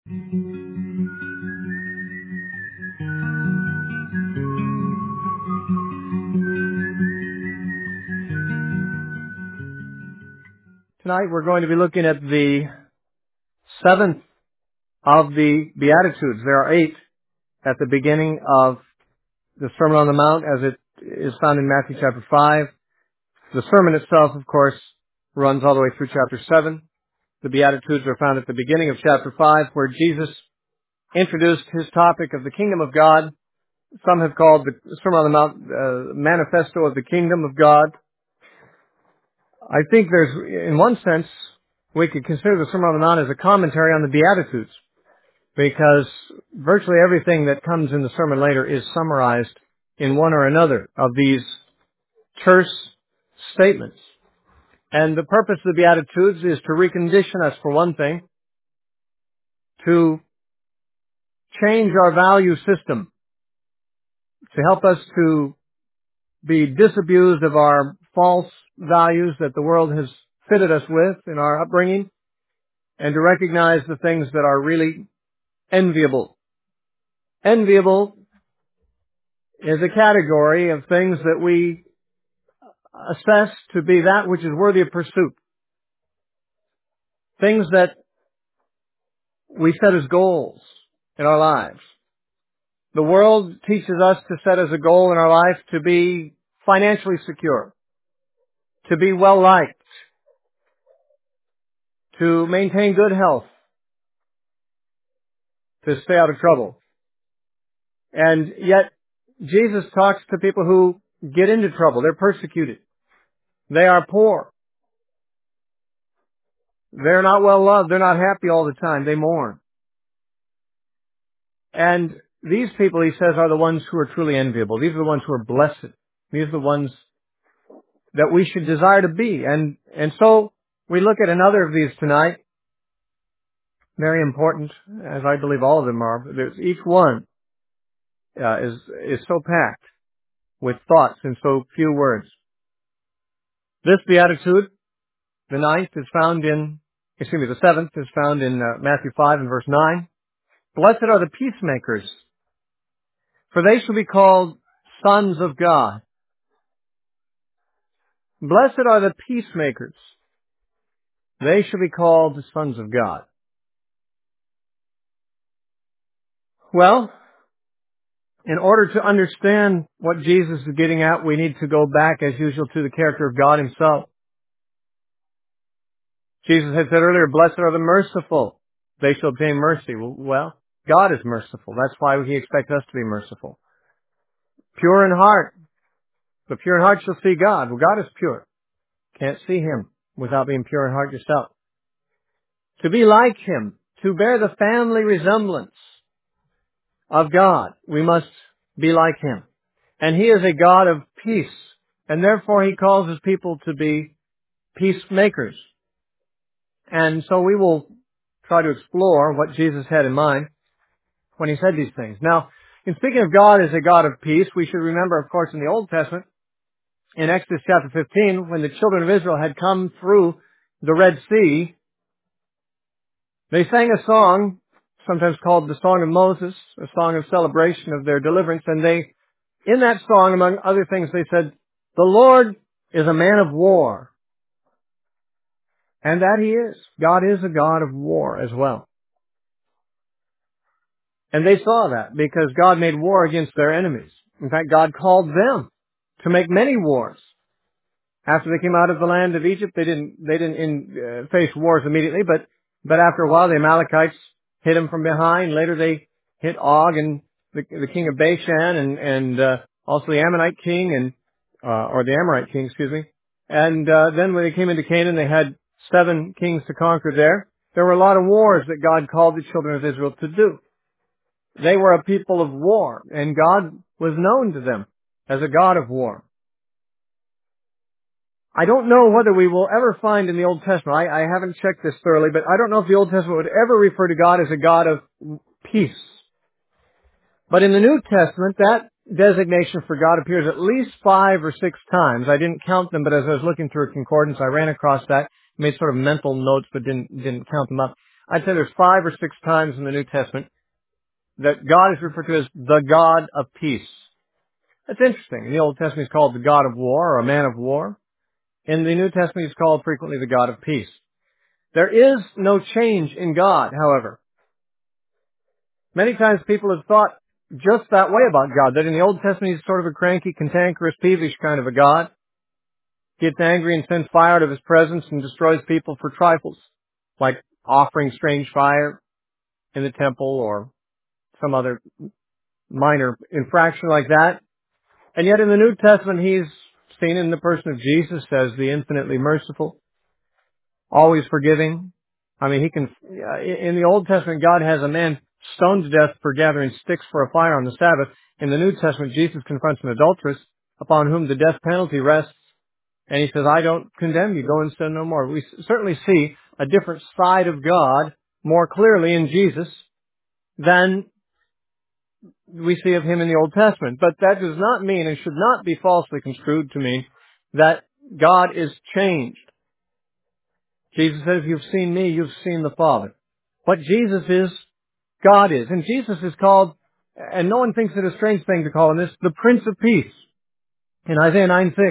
Tonight we're going to be looking at the seventh of the Beatitudes. There are 8 at the beginning of the Sermon on the Mount as it is found in Matthew chapter 5. The sermon itself, of course, runs all the way through chapter 7. The Beatitudes are found at the beginning of chapter 5 where Jesus introduced his topic of the kingdom of God. Some have called the Sermon on the Mount manifesto of the kingdom of God. I think there's, in one sense, we could consider the Sermon on the Mount as a commentary on the Beatitudes, because virtually everything that comes in the sermon later is summarized in one or another of these terse statements. And the purpose of the Beatitudes is to recondition us, for one thing, to change our value system, to help us to be disabused of our false values that the world has fitted us with in our upbringing, and to recognize the things that are really enviable. Enviable is a category of things that we assess to be that which is worthy of pursuit. Things that we set as goals in our lives. The world teaches us to set as a goal in our life to be financially secure, to be well liked, to maintain good health, to stay out of trouble. And yet, Jesus talks to people who get into trouble. They're persecuted. They are poor. They're not well loved. They're not happy all the time. They mourn. And these people, he says, are the ones who are truly enviable. These are the ones who are blessed. These are the ones that we should desire to be. And so we look at another of these tonight. Very important, as I believe all of them are. Each one is so packed with thoughts in so few words. This beatitude, the seventh is found in Matthew 5 and verse 9. Blessed are the peacemakers, for they shall be called sons of God. Blessed are the peacemakers, they shall be called the sons of God. Well, in order to understand what Jesus is getting at, we need to go back, as usual, to the character of God himself. Jesus had said earlier, blessed are the merciful, they shall obtain mercy. Well, God is merciful. That's why he expects us to be merciful. Pure in heart. The pure in heart shall see God. Well, God is pure. Can't see him without being pure in heart yourself. To be like him, to bear the family resemblance of God, we must be like him. And he is a God of peace, and therefore he calls his people to be peacemakers. And so we will try to explore what Jesus had in mind when he said these things. Now, in speaking of God as a God of peace, we should remember, of course, in the Old Testament, in Exodus chapter 15, when the children of Israel had come through the Red Sea, they sang a song, sometimes called the Song of Moses, a song of celebration of their deliverance, and in that song, among other things, they said, the Lord is a man of war. And that he is. God is a God of war as well. And they saw that because God made war against their enemies. In fact, God called them to make many wars. After they came out of the land of Egypt, they didn't face wars immediately, but after a while, the Amalekites hit them from behind. Later, they hit Og and the king of Bashan, and also the Ammonite king, or the Amorite king, excuse me. And then when they came into Canaan, they had 7 kings to conquer there. There were a lot of wars that God called the children of Israel to do. They were a people of war, and God was known to them as a God of war. I don't know whether we will ever find in the Old Testament, I haven't checked this thoroughly, but I don't know if the Old Testament would ever refer to God as a God of peace. But in the New Testament, that designation for God appears at least 5 or 6 times. I didn't count them, but as I was looking through a concordance, I ran across that, made sort of mental notes, but didn't count them up. I'd say there's 5 or 6 times in the New Testament that God is referred to as the God of peace. That's interesting. In the Old Testament, he's called the God of war or a man of war. In the New Testament, he's called frequently the God of peace. There is no change in God, however. Many times people have thought just that way about God, that in the Old Testament he's sort of a cranky, cantankerous, peevish kind of a God. He gets angry and sends fire out of his presence and destroys people for trifles, like offering strange fire in the temple or some other minor infraction like that. And yet in the New Testament he's seen in the person of Jesus as the infinitely merciful, always forgiving. I mean, in the Old Testament, God has a man stoned to death for gathering sticks for a fire on the Sabbath. In the New Testament, Jesus confronts an adulteress upon whom the death penalty rests, and he says, I don't condemn you, go and sin no more. We certainly see a different side of God more clearly in Jesus than we see of him in the Old Testament. But that does not mean, and should not be falsely construed to mean, that God is changed. Jesus says, if you've seen me, you've seen the Father. What Jesus is, God is. And Jesus is called, and no one thinks it a strange thing to call him this, the Prince of Peace. In Isaiah 9:6,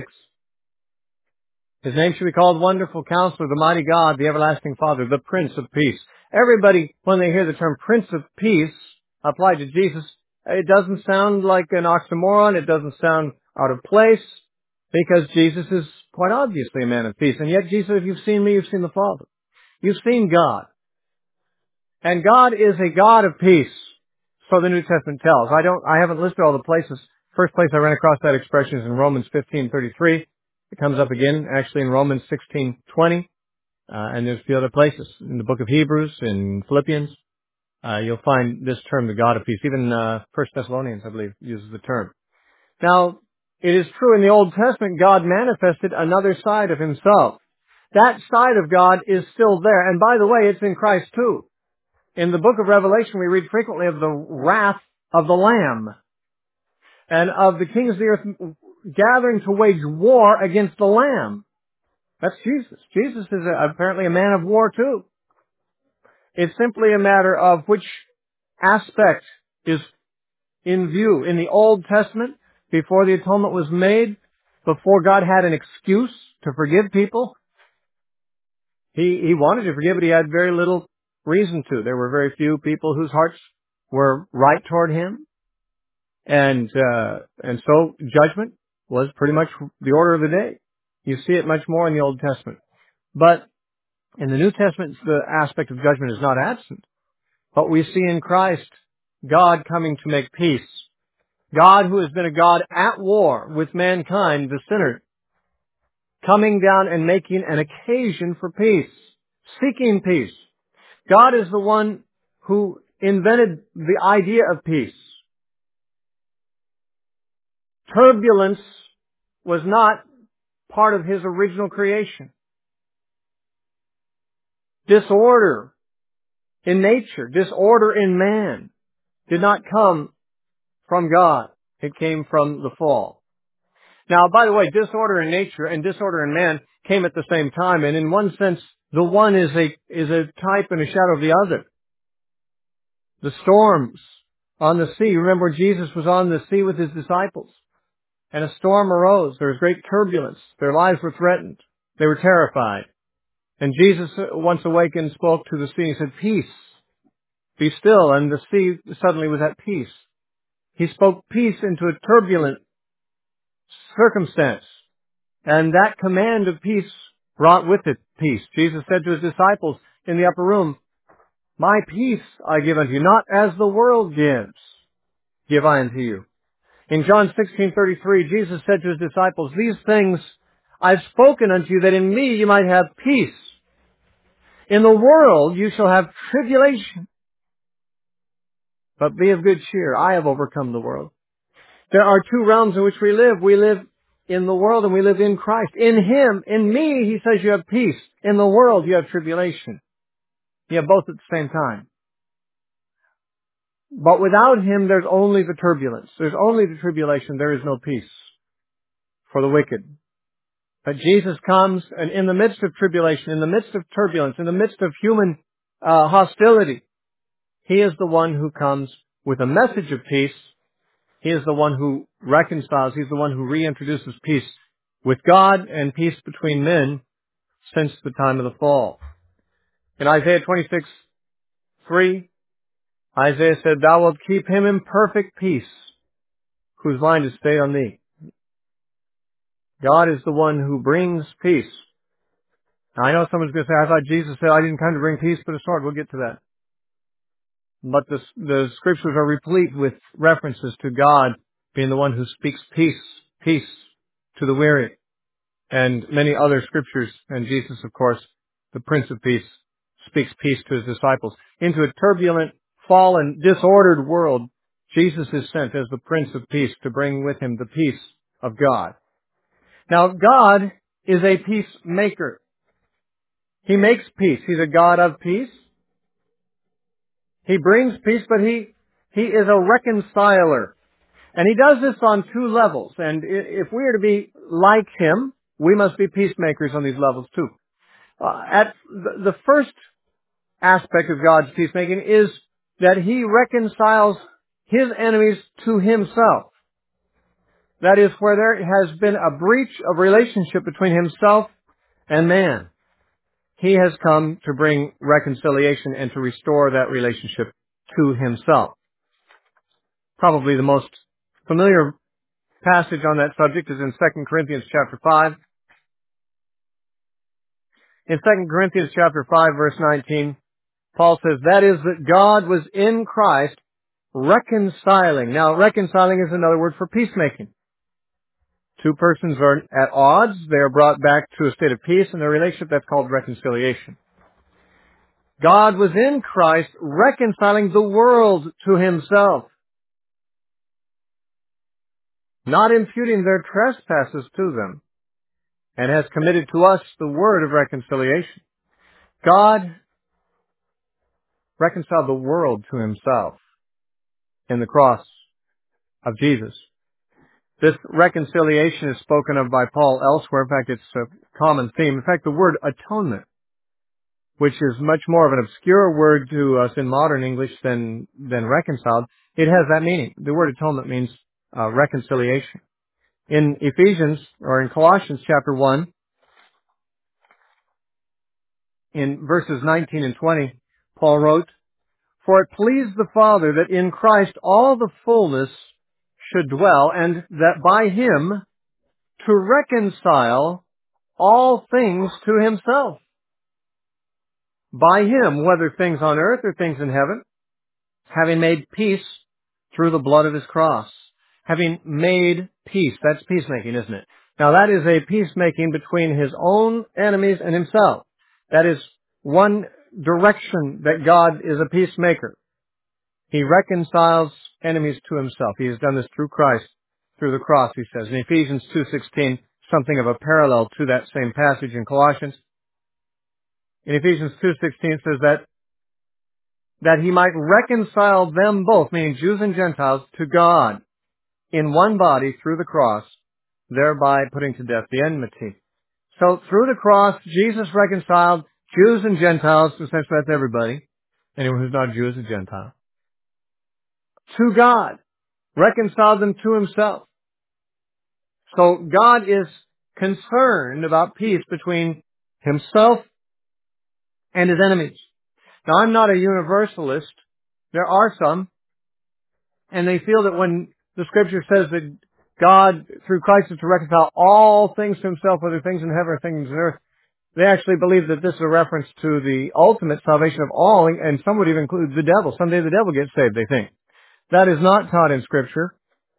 his name should be called Wonderful Counselor, the Mighty God, the Everlasting Father, the Prince of Peace. Everybody, when they hear the term Prince of Peace applied to Jesus, it doesn't sound like an oxymoron. It doesn't sound out of place, because Jesus is quite obviously a man of peace. And yet Jesus said, if you've seen me, you've seen the Father. You've seen God. And God is a God of peace. So the New Testament tells. I haven't listed all the places. First place I ran across that expression is in Romans 15:33. It comes up again, actually, in Romans 16:20. And there's a few other places. In the book of Hebrews, in Philippians, you'll find this term, the God of peace. Even, 1 Thessalonians, I believe, uses the term. Now, it is true in the Old Testament, God manifested another side of himself. That side of God is still there. And by the way, it's in Christ too. In the book of Revelation, we read frequently of the wrath of the Lamb and of the kings of the earth gathering to wage war against the Lamb. That's Jesus. Jesus is apparently a man of war too. It's simply a matter of which aspect is in view. In the Old Testament, before the atonement was made, before God had an excuse to forgive people, He wanted to forgive, but He had very little reason to. There were very few people whose hearts were right toward Him. And so judgment was pretty much the order of the day. You see it much more in the Old Testament. But in the New Testament, the aspect of judgment is not absent. But we see in Christ God coming to make peace. God, who has been a God at war with mankind, the sinner, coming down and making an occasion for peace, seeking peace. God is the one who invented the idea of peace. Turbulence was not part of His original creation. Disorder in nature, disorder in man, did not come from God. It came from the fall. Now, by the way, disorder in nature and disorder in man came at the same time, and in one sense, the one is a type and a shadow of the other. The storms on the sea. Remember, Jesus was on the sea with His disciples, and a storm arose. There was great turbulence. Their lives were threatened. They were terrified. And Jesus, once awakened, spoke to the sea and said, "Peace, be still." And the sea suddenly was at peace. He spoke peace into a turbulent circumstance. And that command of peace brought with it peace. Jesus said to His disciples in the upper room, "My peace I give unto you, not as the world gives, give I unto you." In John 16:33, Jesus said to His disciples, "These things I've spoken unto you, that in me you might have peace. In the world you shall have tribulation, but be of good cheer. I have overcome the world." There are two realms in which we live. We live in the world and we live in Christ. In Him, in me, He says you have peace. In the world you have tribulation. You have both at the same time. But without Him, there's only the turbulence. There's only the tribulation. There is no peace for the wicked. But Jesus comes, and in the midst of tribulation, in the midst of turbulence, in the midst of human hostility. He is the one who comes with a message of peace. He is the one who reconciles. He's the one who reintroduces peace with God and peace between men since the time of the fall. In Isaiah 26:3, Isaiah said, "Thou wilt keep him in perfect peace, whose mind is stayed on thee." God is the one who brings peace. Now, I know someone's going to say, I thought Jesus said, "I didn't come to bring peace but a sword." We'll get to that. But the scriptures are replete with references to God being the one who speaks peace to the weary, and many other scriptures. And Jesus, of course, the Prince of Peace, speaks peace to his disciples. Into a turbulent, fallen, disordered world, Jesus is sent as the Prince of Peace to bring with him the peace of God. Now, God is a peacemaker. He makes peace. He's a God of peace. He brings peace, but he is a reconciler. And he does this on two levels. And if we are to be like him, we must be peacemakers on these levels too. At the first aspect of God's peacemaking is that he reconciles his enemies to himself. That is, where there has been a breach of relationship between himself and man, he has come to bring reconciliation and to restore that relationship to himself. Probably the most familiar passage on that subject is in 2 Corinthians chapter 5. In 2 Corinthians chapter 5, verse 19, Paul says, "That is, that God was in Christ reconciling." Now, reconciling is another word for peacemaking. Two persons are at odds. They are brought back to a state of peace in their relationship. That's called reconciliation. God was in Christ reconciling the world to himself, not imputing their trespasses to them, and has committed to us the word of reconciliation. God reconciled the world to himself in the cross of Jesus. This reconciliation is spoken of by Paul elsewhere. In fact, it's a common theme. In fact, the word atonement, which is much more of an obscure word to us in modern English than reconciled, it has that meaning. The word atonement means reconciliation. In Ephesians, or in Colossians chapter 1, in verses 19 and 20, Paul wrote, "For it pleased the Father that in Christ all the fullness should dwell, and that by him to reconcile all things to himself." By him, whether things on earth or things in heaven, having made peace through the blood of his cross. Having made peace. That's peacemaking, isn't it? Now that is a peacemaking between his own enemies and himself. That is one direction that God is a peacemaker. He reconciles enemies to himself. He has done this through Christ, through the cross, he says. In Ephesians 2:16, something of a parallel to that same passage in Colossians. In Ephesians 2:16 it says that he might reconcile them both, meaning Jews and Gentiles, to God in one body through the cross, thereby putting to death the enmity. So through the cross, Jesus reconciled Jews and Gentiles, essentially that's everybody, anyone who's not a Jew is a Gentile, to God, reconciled them to himself. So God is concerned about peace between himself and his enemies. Now, I'm not a universalist. There are some, and they feel that when the scripture says that God, through Christ, is to reconcile all things to himself, whether things in heaven or things on earth, they actually believe that this is a reference to the ultimate salvation of all, and some would even include the devil. Someday the devil gets saved, they think. That is not taught in Scripture.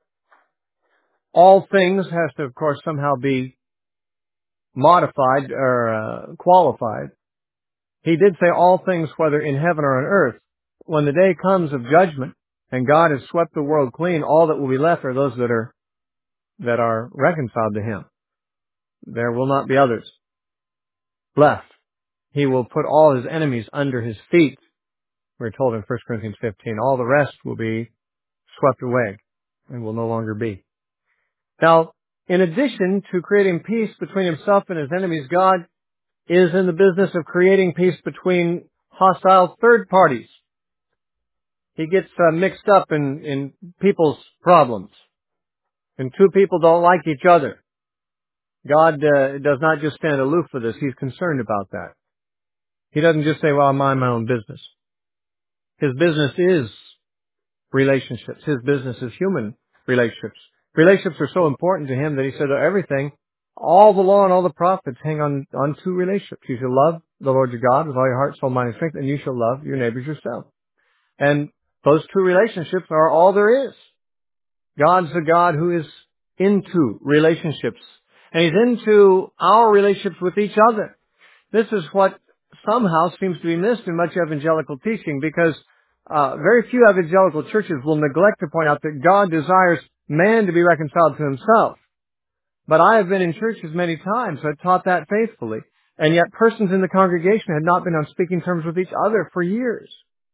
All things has to, of course, somehow be modified or qualified. He did say all things, whether in heaven or on earth. When the day comes of judgment and God has swept the world clean, all that will be left are those that are reconciled to him. There will not be others left. He will put all his enemies under his feet. We're told in 1 Corinthians 15, all the rest will be swept away and will no longer be. Now, in addition to creating peace between himself and his enemies, God is in the business of creating peace between hostile third parties. He gets mixed up in people's problems. And two people don't like each other. God does not just stand aloof for this. He's concerned about that. He doesn't just say, well, I mind my own business. His business is relationships. His business is human relationships. Relationships are so important to him that he said everything, all the law and all the prophets hang on two relationships. You shall love the Lord your God with all your heart, soul, mind, and strength, and you shall love your neighbors yourself. And those two relationships are all there is. God's a God who is into relationships. And He's into our relationships with each other. This is what somehow seems to be missed in much evangelical teaching, because very few evangelical churches will neglect to point out that God desires man to be reconciled to himself. But I have been in churches many times that taught that faithfully, and yet persons in the congregation had not been on speaking terms with each other for years.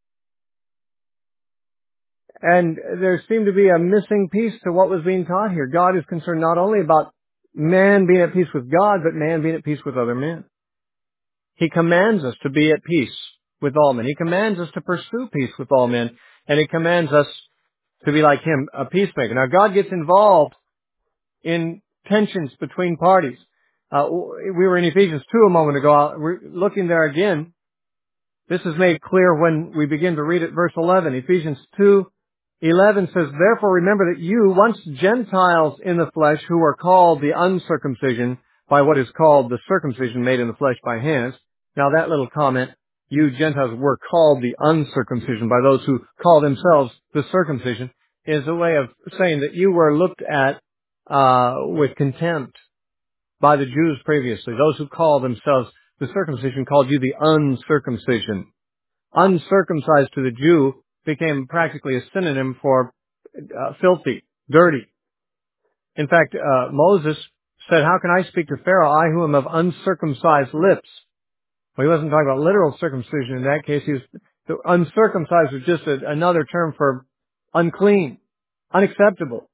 And there seemed to be a missing piece to what was being taught here. God is concerned not only about man being at peace with God, but man being at peace with other men. He commands us to be at peace with all men. He commands us to pursue peace with all men. And He commands us to be like Him, a peacemaker. Now, God gets involved in tensions between parties. We were in Ephesians 2 a moment ago. We're looking there again. This is made clear when we begin to read it, verse 11. Ephesians 2:11 says, therefore remember that you, once Gentiles in the flesh, who are called the uncircumcision by what is called the circumcision made in the flesh by hands. Now that little comment, you Gentiles were called the uncircumcision by those who call themselves the circumcision, is a way of saying that you were looked at with contempt by the Jews previously. Those who call themselves the circumcision called you the uncircumcision. Uncircumcised to the Jew became practically a synonym for filthy, dirty. In fact, Moses said, how can I speak to Pharaoh, I who am of uncircumcised lips? Well, he wasn't talking about literal circumcision in that case. The uncircumcised was just another term for unclean, unacceptable.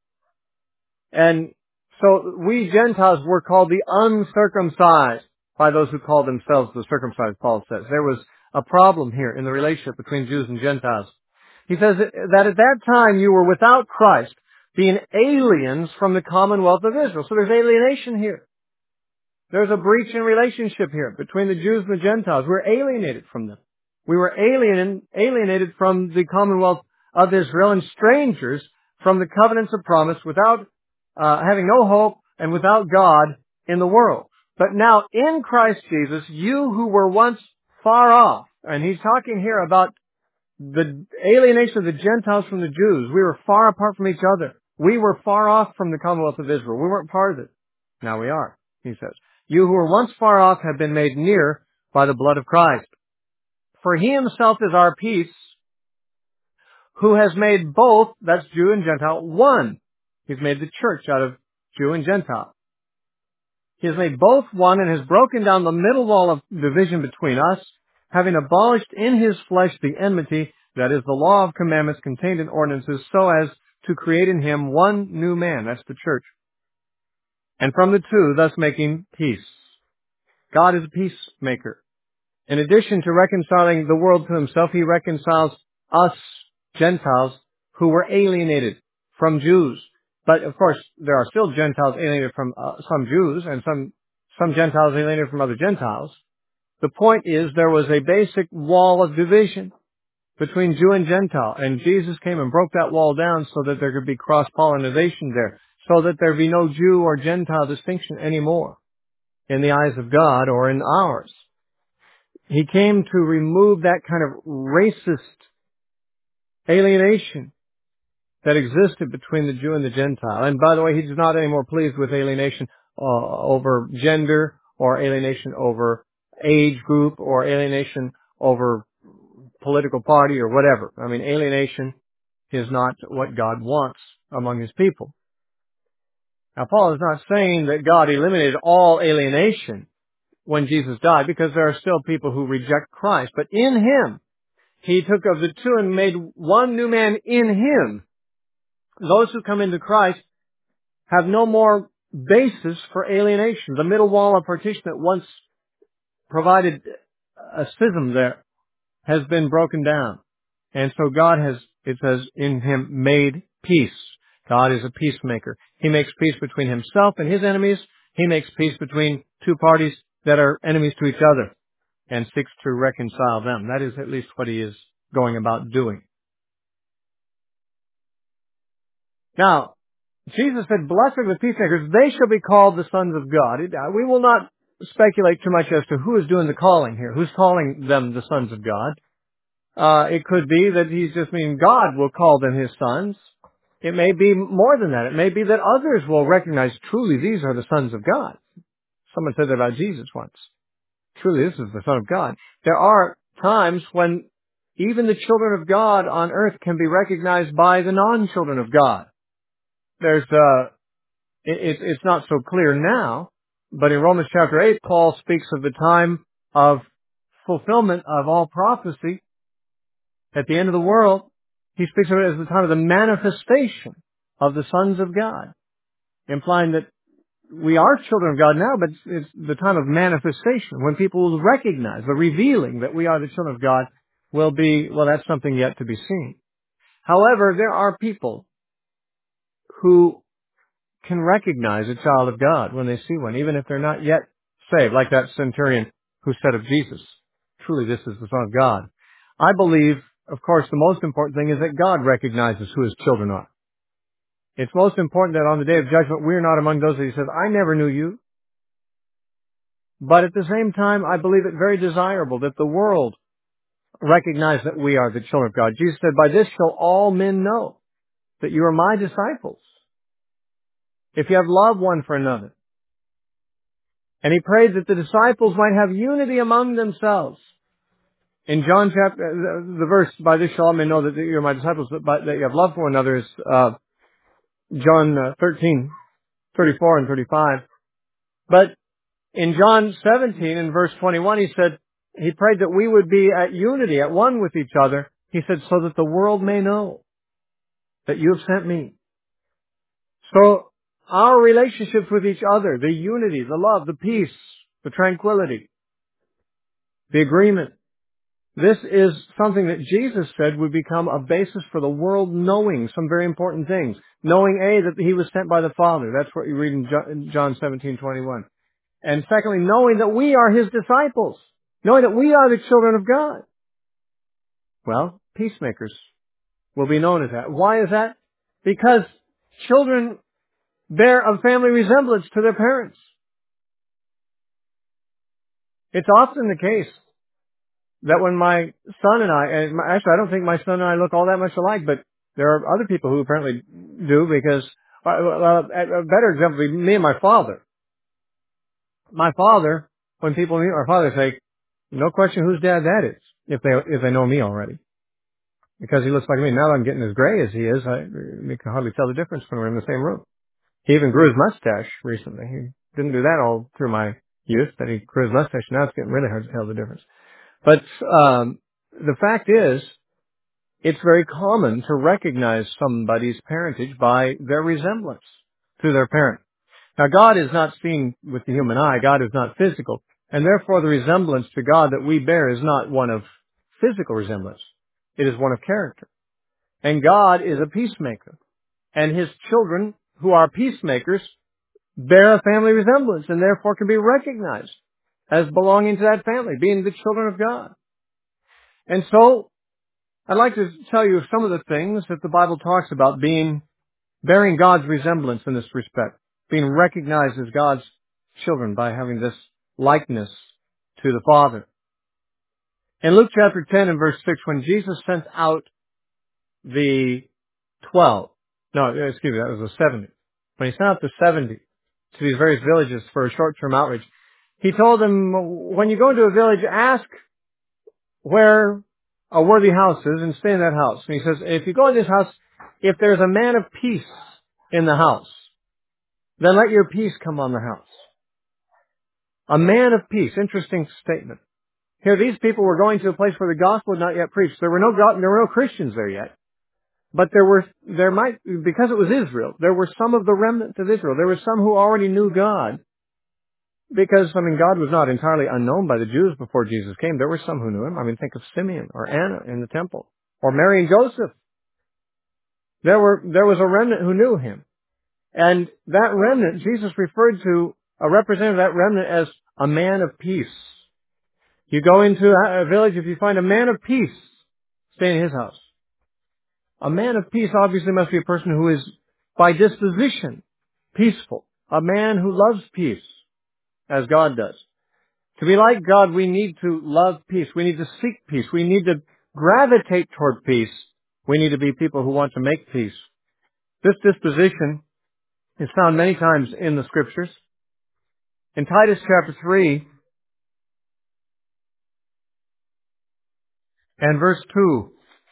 And so we Gentiles were called the uncircumcised by those who called themselves the circumcised, Paul says. There was a problem here in the relationship between Jews and Gentiles. He says that at that time you were without Christ, being aliens from the commonwealth of Israel. So there's alienation here. There's a breach in relationship here between the Jews and the Gentiles. We're alienated from them. We were alienated from the commonwealth of Israel and strangers from the covenants of promise, without having no hope and without God in the world. But now in Christ Jesus, you who were once far off, and he's talking here about the alienation of the Gentiles from the Jews. We were far apart from each other. We were far off from the commonwealth of Israel. We weren't part of it. Now we are, he says. You who were once far off have been made near by the blood of Christ. For he himself is our peace, who has made both, that's Jew and Gentile, one. He's made the church out of Jew and Gentile. He has made both one and has broken down the middle wall of division between us, having abolished in his flesh the enmity, that is the law of commandments contained in ordinances, so as to create in him one new man, that's the church. And from the two, thus making peace. God is a peacemaker. In addition to reconciling the world to himself, he reconciles us, Gentiles, who were alienated from Jews. But of course, there are still Gentiles alienated from some Jews, and some Gentiles alienated from other Gentiles. The point is, there was a basic wall of division between Jew and Gentile, and Jesus came and broke that wall down so that there could be cross-pollination there, so that there be no Jew or Gentile distinction anymore in the eyes of God or in ours. He came to remove that kind of racist alienation that existed between the Jew and the Gentile. And by the way, he's not any more pleased with alienation over gender, or alienation over age group, or alienation over political party or whatever. I mean, alienation is not what God wants among his people. Now, Paul is not saying that God eliminated all alienation when Jesus died, because there are still people who reject Christ. But in him, he took of the two and made one new man in him. Those who come into Christ have no more basis for alienation. The middle wall of partition that once provided a schism there has been broken down. And so God has, it says, in him made peace. God is a peacemaker. He makes peace between himself and his enemies. He makes peace between two parties that are enemies to each other and seeks to reconcile them. That is at least what he is going about doing. Now, Jesus said, "Blessed are the peacemakers, they shall be called the sons of God." We will not speculate too much as to who is doing the calling here. Who's calling them the sons of God? It could be that he's just meaning God will call them his sons. It may be more than that. It may be that others will recognize truly these are the sons of God. Someone said that about Jesus once. Truly this is the Son of God. There are times when even the children of God on earth can be recognized by the non-children of God. It's not so clear now, but in Romans chapter 8, Paul speaks of the time of fulfillment of all prophecy at the end of the world. He speaks of it as the time of the manifestation of the sons of God, implying that we are children of God now, but it's the time of manifestation when people will recognize the revealing that we are the children of God will be, well, that's something yet to be seen. However, there are people who can recognize a child of God when they see one, even if they're not yet saved, like that centurion who said of Jesus, "Truly this is the Son of God." I believe, of course, the most important thing is that God recognizes who his children are. It's most important that on the day of judgment, we're not among those that he says, "I never knew you." But at the same time, I believe it very desirable that the world recognize that we are the children of God. Jesus said, "By this shall all men know that you are my disciples, if you have love one for another." And he prayed that the disciples might have unity among themselves. In John chapter, the verse, "By this shall all men know that you are my disciples, but that you have love for one another," is John 13:34 and 35. But in John 17 and verse 21, he said, he prayed that we would be at unity, at one with each other. He said, "So that the world may know that you have sent me." So our relationships with each other, the unity, the love, the peace, the tranquility, the agreement, this is something that Jesus said would become a basis for the world knowing some very important things. Knowing, A, that he was sent by the Father. That's what you read in John 17:21. And secondly, knowing that we are his disciples. Knowing that we are the children of God. Well, peacemakers will be known as that. Why is that? Because children bear a family resemblance to their parents. It's often the case that when my son and actually I don't think my son and I look all that much alike, but there are other people who apparently do because, well, a better example would be me and my father. My father, when people meet my father, say, "No question whose dad that is," if they know me already. Because he looks like me. Now that I'm getting as gray as he is, we can hardly tell the difference when we're in the same room. He even grew his mustache recently. He didn't do that all through my youth, but he grew his mustache. Now it's getting really hard to tell the difference. But the fact is, it's very common to recognize somebody's parentage by their resemblance to their parent. Now, God is not seen with the human eye. God is not physical. And therefore, the resemblance to God that we bear is not one of physical resemblance. It is one of character. And God is a peacemaker. And his children, who are peacemakers, bear a family resemblance and therefore can be recognized as belonging to that family, being the children of God. And so, I'd like to tell you some of the things that the Bible talks about bearing God's resemblance in this respect, being recognized as God's children by having this likeness to the Father. In Luke chapter 10 and verse 6, when Jesus sent out the 12, that was the 70. When he sent out the 70 to these various villages for a short-term outreach, he told them, when you go into a village, ask where a worthy house is and stay in that house. And he says, if you go in this house, if there's a man of peace in the house, then let your peace come on the house. A man of peace. Interesting statement. Here, these people were going to a place where the gospel had not yet preached. There were no Christians there yet. But because it was Israel, there were some of the remnant of Israel. There were some who already knew God. Because, God was not entirely unknown by the Jews before Jesus came. There were some who knew him. Think of Simeon or Anna in the temple, or Mary and Joseph. There was a remnant who knew him. And that remnant, Jesus referred to a representative of that remnant as a man of peace. You go into a village, if you find a man of peace, stay in his house. A man of peace obviously must be a person who is, by disposition, peaceful. A man who loves peace, as God does. To be like God, we need to love peace. We need to seek peace. We need to gravitate toward peace. We need to be people who want to make peace. This disposition is found many times in the Scriptures. In Titus chapter 3 and verse 2,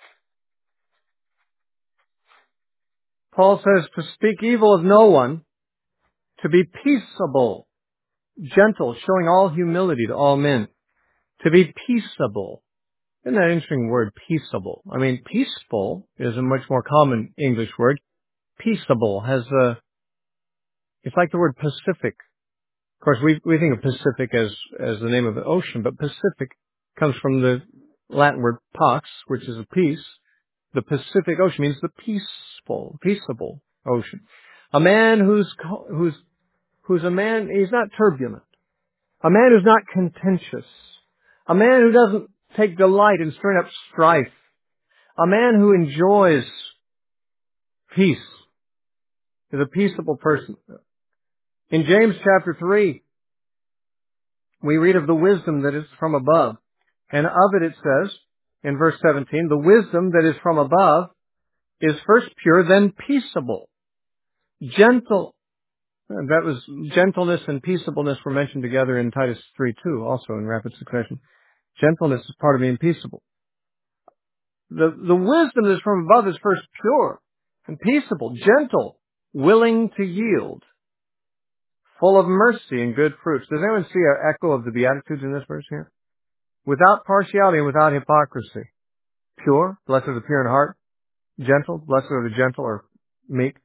Paul says to speak evil of no one, to be peaceable, gentle, showing all humility to all men. To be peaceable. Isn't that an interesting word, peaceable? Peaceful is a much more common English word. Peaceable has it's like the word Pacific. Of course, we think of Pacific as the name of the ocean, but Pacific comes from the Latin word pax, which is a peace. The Pacific Ocean means the peaceable ocean. A man who's a man, he's not turbulent. A man who's not contentious. A man who doesn't take delight in stirring up strife. A man who enjoys peace is a peaceable person. In James chapter 3, we read of the wisdom that is from above. And of it says, in verse 17, the wisdom that is from above is first pure, then peaceable, gentle. And that was gentleness and peaceableness were mentioned together in Titus 3:2, also in rapid succession. Gentleness is part of being peaceable. The wisdom that is from above is first pure and peaceable, gentle, willing to yield, full of mercy and good fruits. Does anyone see an echo of the Beatitudes in this verse here? Without partiality and without hypocrisy. Pure, blessed are the pure in heart. Gentle, blessed are the gentle or meek.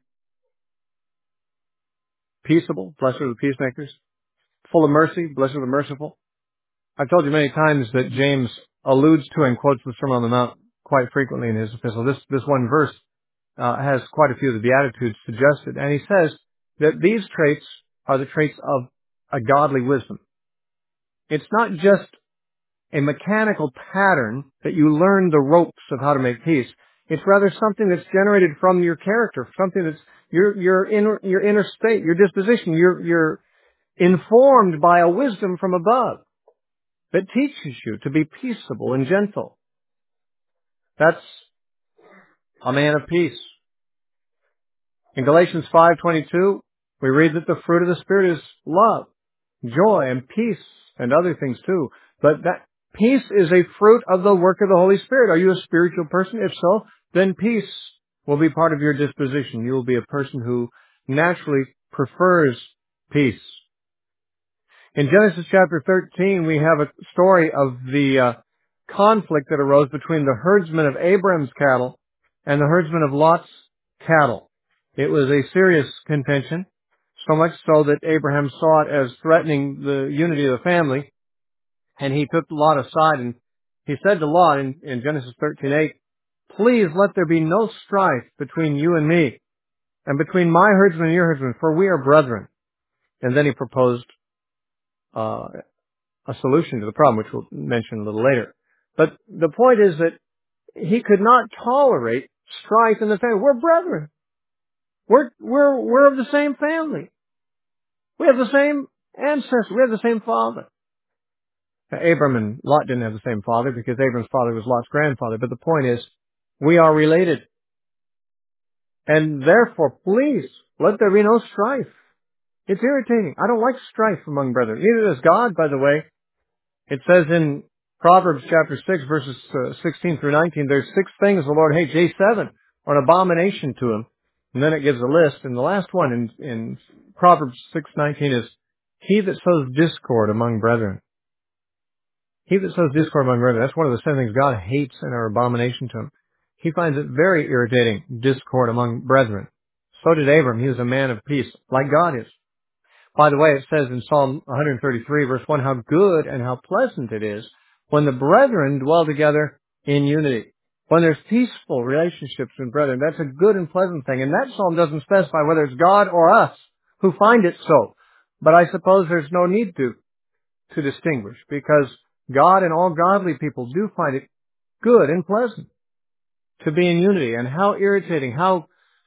Peaceable, blessed are the peacemakers. Full of mercy, blessed are the merciful. I've told you many times that James alludes to and quotes the Sermon on the Mount quite frequently in his epistle. This one verse has quite a few of the Beatitudes suggested, and he says that these traits are the traits of a godly wisdom. It's not just a mechanical pattern that you learn the ropes of how to make peace. It's rather something that's generated from your character, something that's your inner state, your disposition. You're informed by a wisdom from above that teaches you to be peaceable and gentle. That's a man of peace. In Galatians 5:22, we read that the fruit of the Spirit is love, joy, and peace, and other things too. But that peace is a fruit of the work of the Holy Spirit. Are you a spiritual person? If so, then peace will be part of your disposition. You will be a person who naturally prefers peace. In Genesis chapter 13, we have a story of the conflict that arose between the herdsmen of Abraham's cattle and the herdsmen of Lot's cattle. It was a serious contention, so much so that Abraham saw it as threatening the unity of the family, and he took Lot aside and he said to Lot in Genesis 13:8, "Please let there be no strife between you and me, and between my herdsmen and your herdsmen, for we are brethren." And then he proposed a solution to the problem, which we'll mention a little later. But the point is that he could not tolerate strife in the family. We're brethren. We're of the same family. We have the same ancestors. We have the same father. Now, Abram and Lot didn't have the same father because Abram's father was Lot's grandfather. But the point is, we are related. And therefore, please, let there be no strife. It's irritating. I don't like strife among brethren. Neither does God, by the way. It says in Proverbs chapter 6, verses 16 through 19, there's 6 things the Lord hates. 7 are an abomination to him. And then it gives a list. And the last one in Proverbs 6:19 is, he that sows discord among brethren. He that sows discord among brethren. That's one of the 7 things God hates and are abomination to him. He finds it very irritating, discord among brethren. So did Abram. He was a man of peace, like God is. By the way, it says in Psalm 133, verse 1, how good and how pleasant it is when the brethren dwell together in unity. When there's peaceful relationships with brethren, that's a good and pleasant thing. And that psalm doesn't specify whether it's God or us who find it so. But I suppose there's no need to distinguish, because God and all godly people do find it good and pleasant to be in unity. And how irritating, how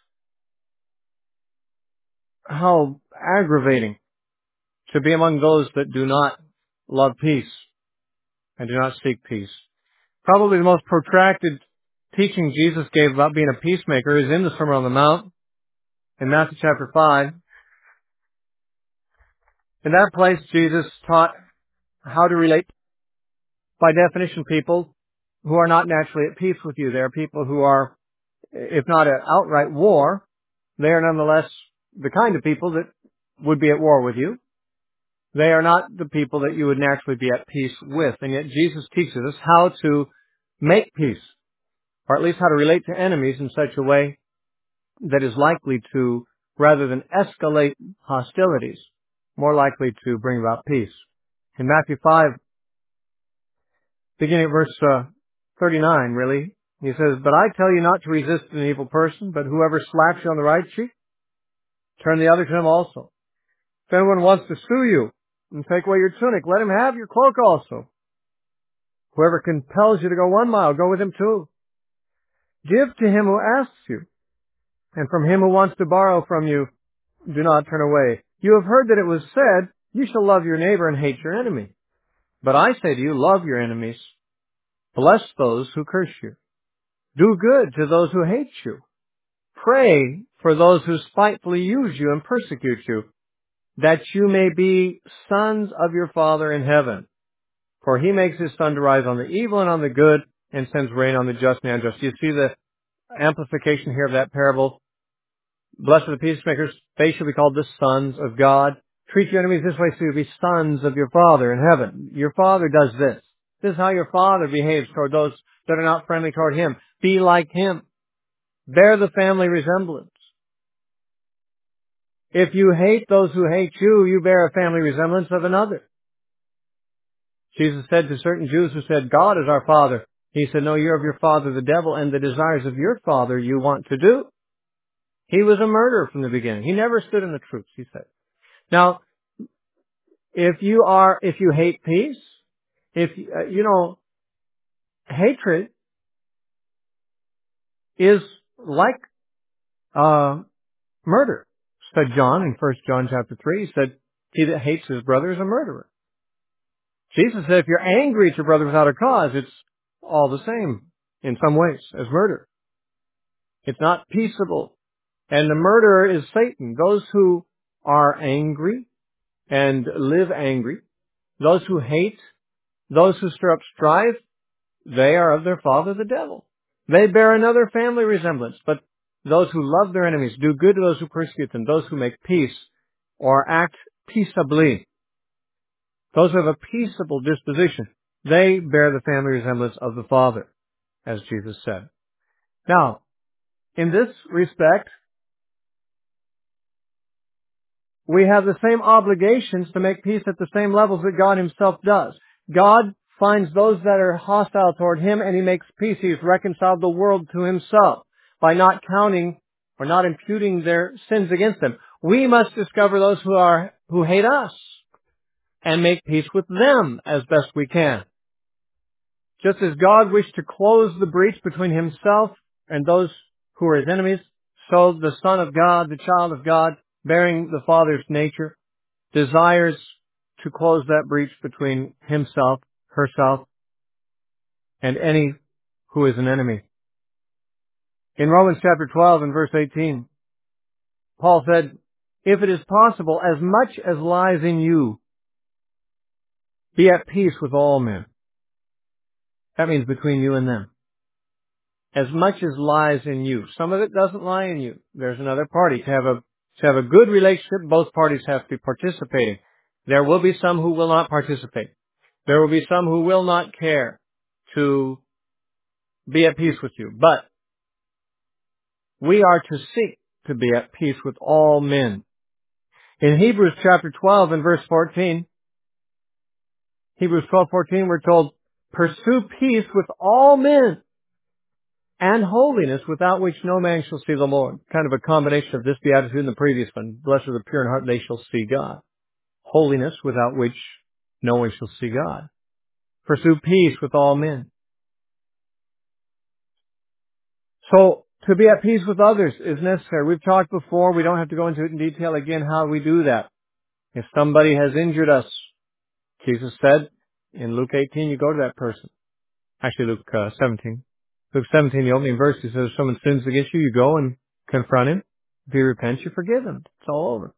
aggravating to be among those that do not love peace and do not seek peace. Probably the most protracted teaching Jesus gave about being a peacemaker is in the Sermon on the Mount in Matthew chapter 5. In that place, Jesus taught how to relate, by definition, people who are not naturally at peace with you. They are people who are, if not at outright war, they are nonetheless the kind of people that would be at war with you. They are not the people that you would naturally be at peace with. And yet Jesus teaches us how to make peace, or at least how to relate to enemies in such a way that is likely to, rather than escalate hostilities, more likely to bring about peace. In Matthew 5, beginning at verse 39, really, he says, "But I tell you not to resist an evil person, but whoever slaps you on the right cheek, turn the other to him also. If anyone wants to sue you and take away your tunic, let him have your cloak also. Whoever compels you to go 1 mile, go with him 2. Give to him who asks you, and from him who wants to borrow from you, do not turn away. You have heard that it was said, you shall love your neighbor and hate your enemy. But I say to you, love your enemies. Bless those who curse you. Do good to those who hate you. Pray for those who spitefully use you and persecute you, that you may be sons of your Father in heaven. For he makes his sun to rise on the evil and on the good, and sends rain on the just and the unjust." You see the amplification here of that parable? Blessed are the peacemakers, they shall be called the sons of God. Treat your enemies this way so you'll be sons of your Father in heaven. Your Father does this. This is how your Father behaves toward those that are not friendly toward him. Be like him. Bear the family resemblance. If you hate those who hate you, you bear a family resemblance of another. Jesus said to certain Jews who said, "God is our Father." He said, "No, you're of your father the devil, and the desires of your father you want to do." He was a murderer from the beginning. He never stood in the truth, he said. Now, if you hate peace, hatred is like murder. Said John in 1 John chapter 3, he said, "He that hates his brother is a murderer." Jesus said, if you're angry at your brother without a cause, it's all the same in some ways as murder. It's not peaceable. And the murderer is Satan. Those who are angry and live angry, those who hate, those who stir up strife, they are of their father the devil. They bear another family resemblance. But those who love their enemies, do good to those who persecute them, those who make peace or act peaceably, those who have a peaceable disposition, they bear the family resemblance of the Father, as Jesus said. Now, in this respect, we have the same obligations to make peace at the same levels that God himself does. God finds those that are hostile toward him and he makes peace. He's reconciled the world to himself by not counting or not imputing their sins against them. We must discover those who hate us and make peace with them as best we can. Just as God wished to close the breach between himself and those who are his enemies, so the Son of God, the child of God, bearing the Father's nature, desires to close that breach between himself, herself, and any who is an enemy. In Romans chapter 12 and verse 18, Paul said, "If it is possible, as much as lies in you, be at peace with all men." That means between you and them. As much as lies in you. Some of it doesn't lie in you. There's another party. To have a good relationship, both parties have to be participating. There will be some who will not participate. There will be some who will not care to be at peace with you. But we are to seek to be at peace with all men. In Hebrews chapter 12 and verse 14, Hebrews 12:14, we're told, pursue peace with all men and holiness, without which no man shall see the Lord. Kind of a combination of this beatitude and the previous one. Blessed are the pure in heart, they shall see God. Holiness, without which no one shall see God. Pursue peace with all men. So, to be at peace with others is necessary. We've talked before, we don't have to go into it in detail again how we do that. If somebody has injured us, Jesus said in Luke 18, you go to that person. Actually, Luke 17. Luke 17, the opening verse, he says, if someone sins against you, you go and confront him. If he repents, you forgive him. It's all over.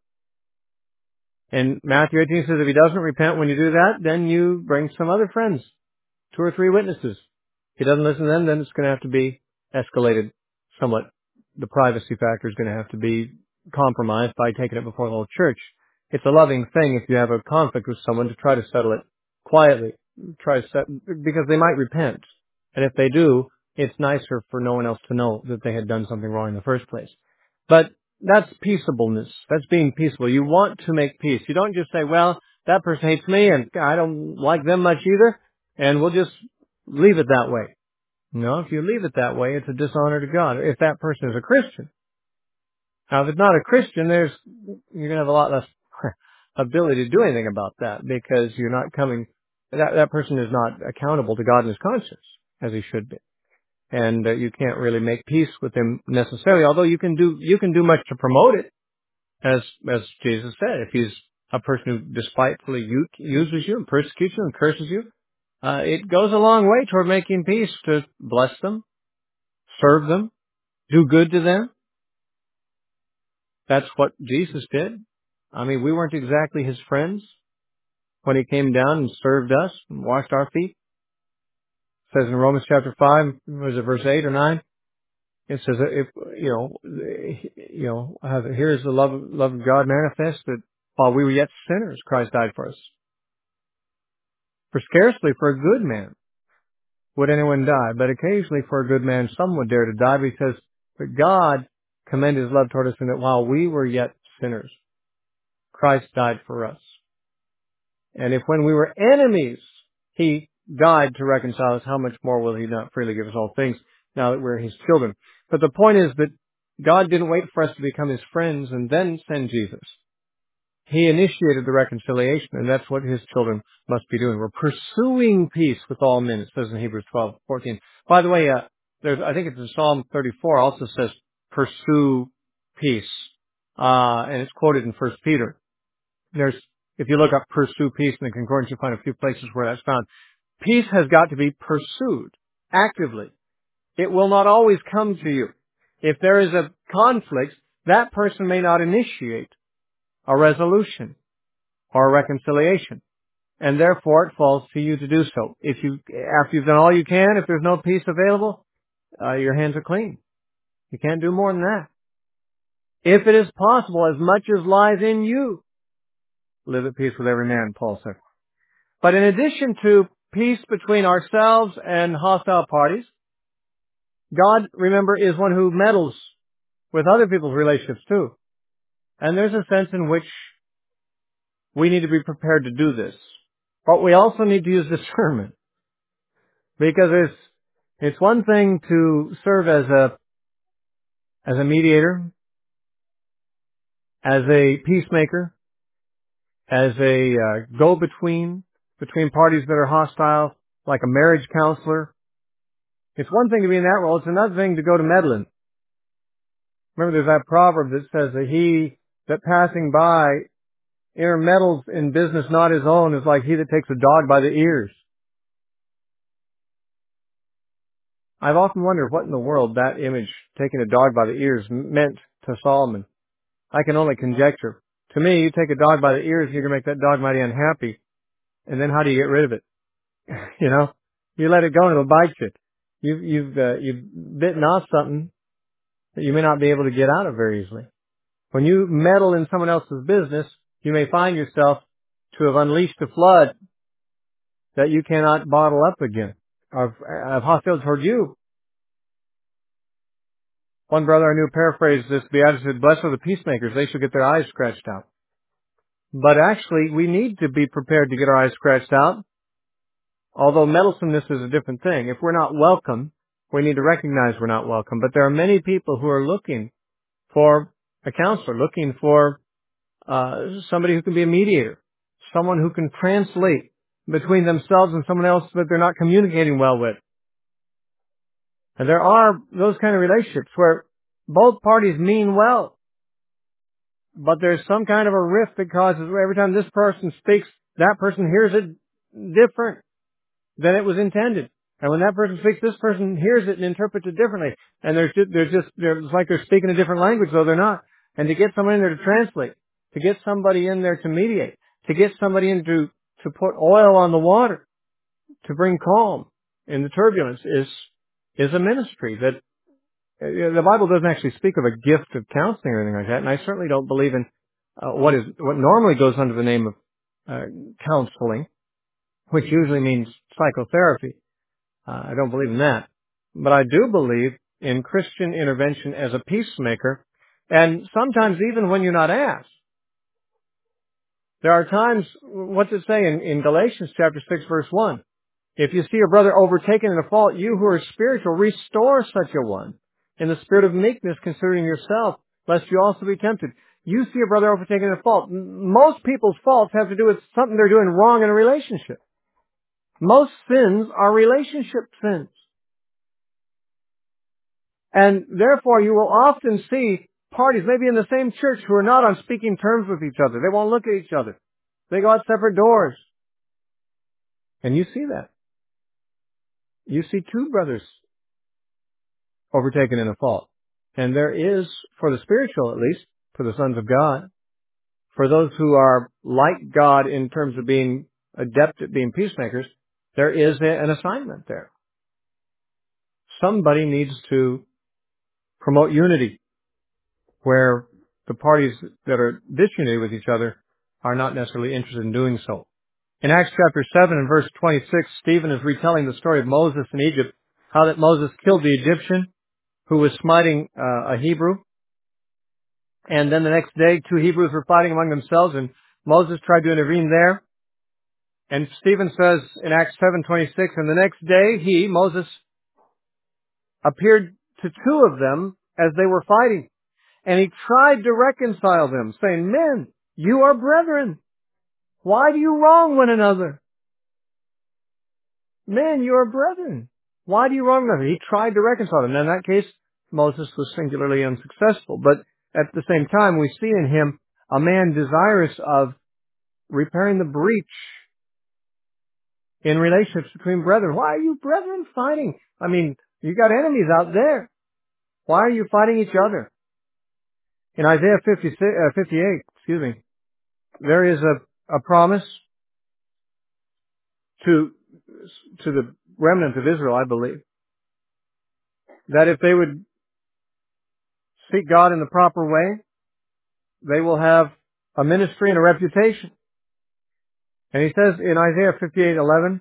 And Matthew 18 says, if he doesn't repent when you do that, then you bring some other friends, 2 or 3 witnesses. If he doesn't listen to them, then it's going to have to be escalated somewhat. The privacy factor is going to have to be compromised by taking it before the whole church. It's a loving thing if you have a conflict with someone to try to settle it quietly. Because they might repent. And if they do, it's nicer for no one else to know that they had done something wrong in the first place. But that's peaceableness. That's being peaceable. You want to make peace. You don't just say, well, that person hates me and I don't like them much either, and we'll just leave it that way. No, if you leave it that way, it's a dishonor to God. If that person is a Christian. Now, if it's not a Christian, you're going to have a lot less ability to do anything about that because you're not that person is not accountable to God in his conscience as he should be. And you can't really make peace with him necessarily, although you can do much to promote it, as Jesus said. If he's a person who despitefully uses you and persecutes you and curses you, it goes a long way toward making peace to bless them, serve them, do good to them. That's what Jesus did. I mean, we weren't exactly his friends when he came down and served us and washed our feet. It says in Romans chapter 5, was it verse 8 or 9? It says, if, here's the love of God manifest, that while we were yet sinners, Christ died for us. For scarcely for a good man would anyone die, but occasionally for a good man some would dare to die, because but God commended his love toward us in that while we were yet sinners, Christ died for us. And if when we were enemies, he died to reconcile us, how much more will he not freely give us all things now that we're his children? But the point is that God didn't wait for us to become his friends and then send Jesus. He initiated the reconciliation, and that's what his children must be doing. We're pursuing peace with all men, it says in Hebrews 12:14. By the way, I think it's in Psalm 34 also says, pursue peace. And it's quoted in 1 Peter. If you look up pursue peace in the concordance, you'll find a few places where that's found. Peace has got to be pursued actively. It will not always come to you. If there is a conflict, that person may not initiate a resolution or a reconciliation, and therefore it falls to you to do so. After you've done all you can, if there's no peace available, your hands are clean. You can't do more than that. If it is possible, as much as lies in you, live at peace with every man, Paul said. But in addition to peace between ourselves and hostile parties, God, remember, is one who meddles with other people's relationships too. And there's a sense in which we need to be prepared to do this. But we also need to use discernment. Because it's one thing to serve as a mediator, as a peacemaker, as a go-between between parties that are hostile, like a marriage counselor. It's one thing to be in that role. It's another thing to go to meddling. Remember, there's that proverb that says that he that passing by intermeddles in business not his own is like he that takes a dog by the ears. I've often wondered what in the world that image, taking a dog by the ears, meant to Solomon. I can only conjecture. To me, you take a dog by the ears, you're going to make that dog mighty unhappy. And then how do you get rid of it? You let it go and it'll bite you. You've bitten off something that you may not be able to get out of very easily. When you meddle in someone else's business, you may find yourself to have unleashed a flood that you cannot bottle up again of hostility toward you. One brother I knew paraphrased this beatitude, blessed are the peacemakers, they shall get their eyes scratched out. But actually, we need to be prepared to get our eyes scratched out, although meddlesomeness is a different thing. If we're not welcome, we need to recognize we're not welcome. But there are many people who are looking for a counselor, looking for somebody who can be a mediator, someone who can translate between themselves and someone else that they're not communicating well with. And there are those kind of relationships where both parties mean well, but there's some kind of a rift that causes every time this person speaks, that person hears it different than it was intended. And when that person speaks, this person hears it and interprets it differently. And it's like they're speaking a different language, though they're not. And to get someone in there to translate, to get somebody in there to mediate, to get somebody in to put oil on the water, to bring calm in the turbulence is a ministry that the Bible doesn't actually speak of a gift of counseling or anything like that. And I certainly don't believe in what normally goes under the name of counseling, which usually means psychotherapy. I don't believe in that. But I do believe in Christian intervention as a peacemaker. And sometimes even when you're not asked. There are times, what's it say in Galatians chapter 6 verse 1? If you see your brother overtaken in a fault, you who are spiritual, restore such a one in the spirit of meekness, considering yourself, lest you also be tempted. You see a brother overtaken in a fault. Most people's faults have to do with something they're doing wrong in a relationship. Most sins are relationship sins. And therefore you will often see parties, maybe in the same church, who are not on speaking terms with each other. They won't look at each other. They go out separate doors. And you see that. You see two brothers overtaken in a fault. And there is, for the spiritual at least, for the sons of God, for those who are like God in terms of being adept at being peacemakers, there is an assignment there. Somebody needs to promote unity where the parties that are disunity with each other are not necessarily interested in doing so. In Acts chapter 7 and verse 26, Stephen is retelling the story of Moses in Egypt, how that Moses killed the Egyptian who was smiting a Hebrew. And then the next day, two Hebrews were fighting among themselves, and Moses tried to intervene there. And Stephen says in Acts 7:26, and the next day he, Moses, appeared to two of them as they were fighting. And he tried to reconcile them, saying, men, you are brethren. Why do you wrong one another? Men, you are brethren. Why do you wrong one another? He tried to reconcile them. And in that case, Moses was singularly unsuccessful. But at the same time, we see in him a man desirous of repairing the breach in relationships between brethren. Why are you brethren fighting? I mean, you got enemies out there. Why are you fighting each other? In Isaiah 58, there is a promise to the remnant of Israel, I believe, that if they would seek God in the proper way, they will have a ministry and a reputation. And he says in Isaiah 58:11,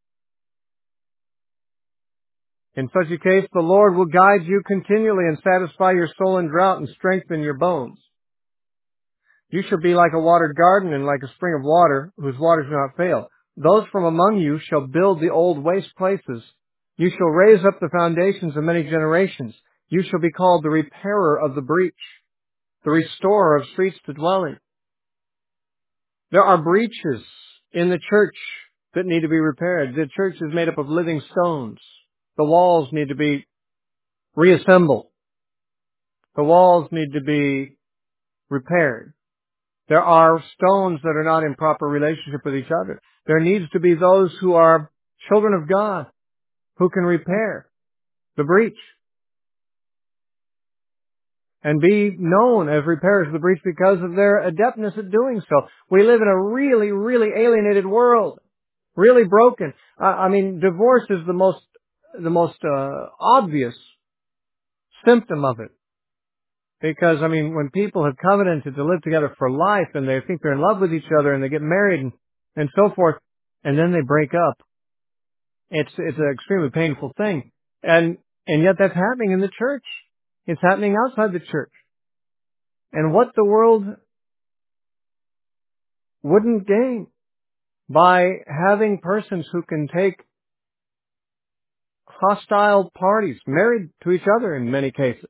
in such a case, the Lord will guide you continually and satisfy your soul in drought and strengthen your bones. You shall be like a watered garden and like a spring of water whose waters do not fail. Those from among you shall build the old waste places. You shall raise up the foundations of many generations. You shall be called the repairer of the breach, the restorer of streets to dwell in. There are breaches in the church that need to be repaired. The church is made up of living stones. The walls need to be reassembled. The walls need to be repaired. There are stones that are not in proper relationship with each other. There needs to be those who are children of God who can repair the breach and be known as repairers of the breach because of their adeptness at doing so. We live in a really, really alienated world, really broken. I mean, divorce is the most obvious symptom of it. Because, I mean, when people have covenanted to live together for life and they think they're in love with each other and they get married and so forth, and then they break up, it's an extremely painful thing. And yet that's happening in the church. It's happening outside the church. And what the world wouldn't gain by having persons who can take hostile parties, married to each other in many cases,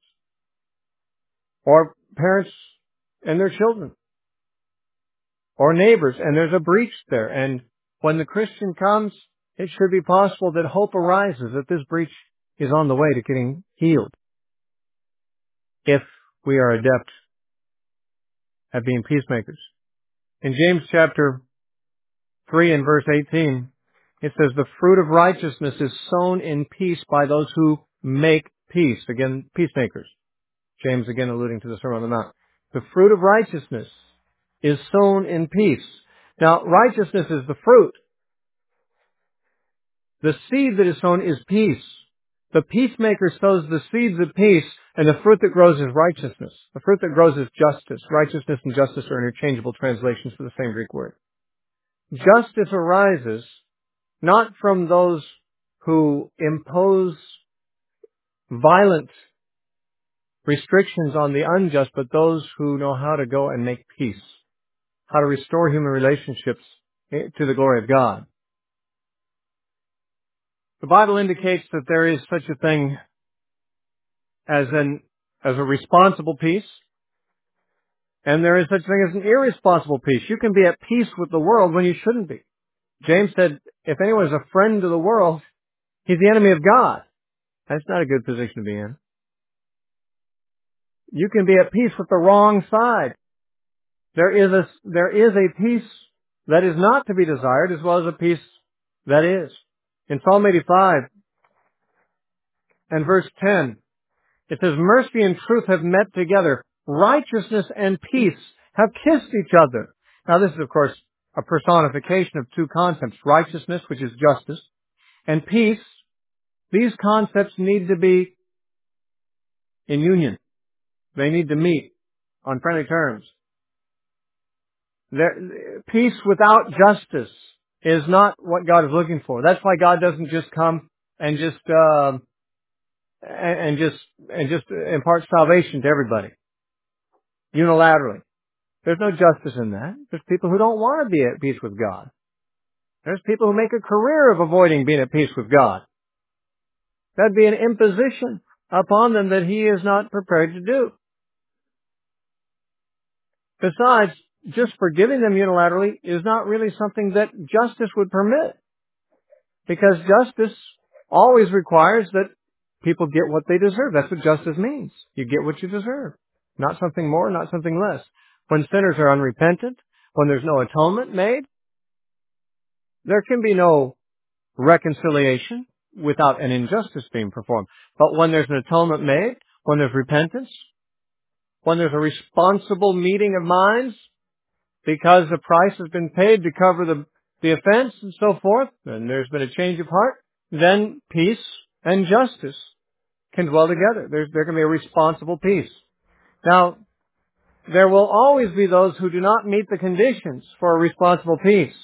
or parents and their children, or neighbors, and there's a breach there. And when the Christian comes, it should be possible that hope arises that this breach is on the way to getting healed, if we are adept at being peacemakers. In James chapter 3 and verse 18, it says, the fruit of righteousness is sown in peace by those who make peace. Again, peacemakers. James again alluding to the Sermon on the Mount. The fruit of righteousness is sown in peace. Now, righteousness is the fruit. The seed that is sown is peace. The peacemaker sows the seeds of peace, and the fruit that grows is righteousness. The fruit that grows is justice. Righteousness and justice are interchangeable translations for the same Greek word. Justice arises not from those who impose violent restrictions on the unjust, but those who know how to go and make peace, how to restore human relationships to the glory of God. The Bible indicates that there is such a thing as a responsible peace, and there is such a thing as an irresponsible peace. You can be at peace with the world when you shouldn't be. James said, if anyone is a friend of the world, he's the enemy of God. That's not a good position to be in. You can be at peace with the wrong side. There is a peace that is not to be desired as well as a peace that is. In Psalm 85 and verse 10, it says, mercy and truth have met together. Righteousness and peace have kissed each other. Now this is, of course, a personification of two concepts. Righteousness, which is justice, and peace. These concepts need to be in union. They need to meet on friendly terms. Peace without justice is not what God is looking for. That's why God doesn't just come and just impart salvation to everybody unilaterally. There's no justice in that. There's people who don't want to be at peace with God. There's people who make a career of avoiding being at peace with God. That'd be an imposition upon them that He is not prepared to do. Besides, just forgiving them unilaterally is not really something that justice would permit. Because justice always requires that people get what they deserve. That's what justice means. You get what you deserve. Not something more, not something less. When sinners are unrepentant, when there's no atonement made, there can be no reconciliation without an injustice being performed. But when there's an atonement made, when there's repentance, when there's a responsible meeting of minds, because the price has been paid to cover the offense and so forth, and there's been a change of heart, then peace and justice can dwell together. There can be a responsible peace. Now, there will always be those who do not meet the conditions for a responsible peace.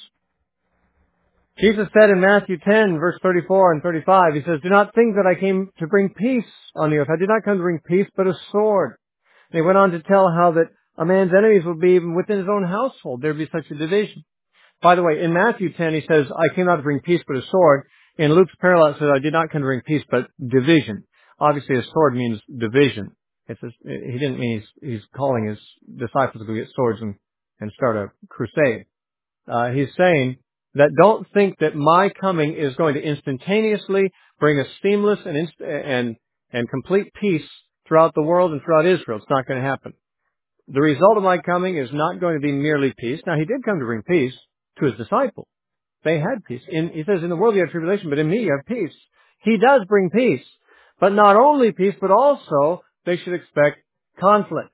Jesus said in Matthew 10, verse 34 and 35, He says, do not think that I came to bring peace on the earth. I did not come to bring peace, but a sword. And He went on to tell how that a man's enemies would be even within his own household. There would be such a division. By the way, in Matthew 10, He says, I came not to bring peace, but a sword. In Luke's parallel, it says, I did not come to bring peace, but division. Obviously, a sword means division. He didn't mean he's calling His disciples to go get swords and start a crusade. He's saying that don't think that my coming is going to instantaneously bring a seamless and complete peace throughout the world and throughout Israel. It's not going to happen. The result of my coming is not going to be merely peace. Now, He did come to bring peace to His disciples. They had peace. He says, in the world you have tribulation, but in me you have peace. He does bring peace. But not only peace, but also they should expect conflict.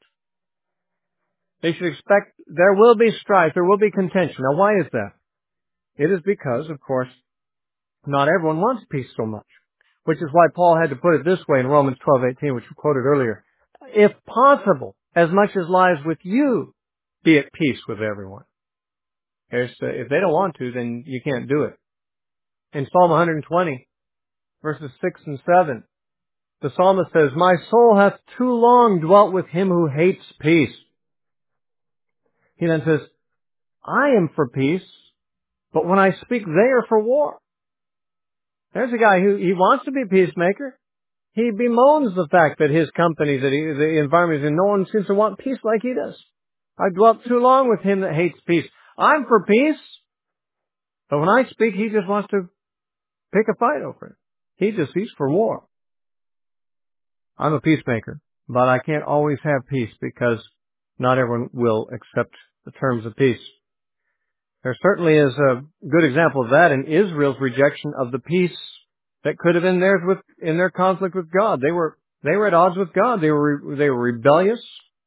They should expect there will be strife, there will be contention. Now, why is that? It is because, of course, not everyone wants peace so much, which is why Paul had to put it this way in Romans 12:18, which we quoted earlier. If possible, as much as lies with you, be at peace with everyone. If they don't want to, then you can't do it. In Psalm 120, verses 6 and 7, the psalmist says, my soul hath too long dwelt with him who hates peace. He then says, I am for peace, but when I speak, they are for war. There's a guy who he wants to be a peacemaker. He bemoans the fact that his company, the environment he's in, no one seems to want peace like he does. I've dwelt too long with him that hates peace. I'm for peace, but when I speak, he just wants to pick a fight over it. He's for war. I'm a peacemaker, but I can't always have peace because not everyone will accept the terms of peace. There certainly is a good example of that in Israel's rejection of the peace that could have been theirs in their conflict with God. They were at odds with God. They were rebellious